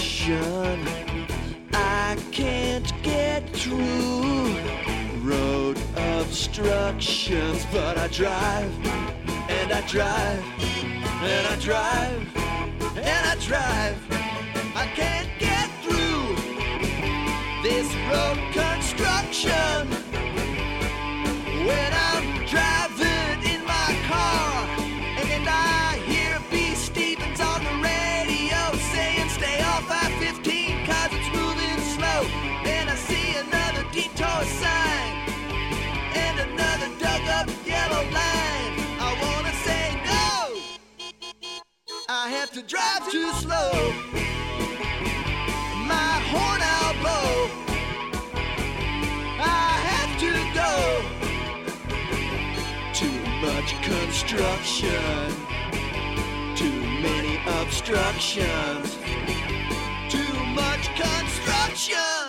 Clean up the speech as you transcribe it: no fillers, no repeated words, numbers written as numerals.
construction. I can't get through road obstructions, but I drive and I drive and I drive and I drive. I can't get through this road construction when I'm driving in my car and I hear B. Stevens on the radio saying stay off I-15 cause it's moving slow, and I see another detour sign and another dug up yellow line. I wanna say no, I have to drive too slow, my horn I'll blow, I have to go. Too much construction, too many obstructions, too much construction.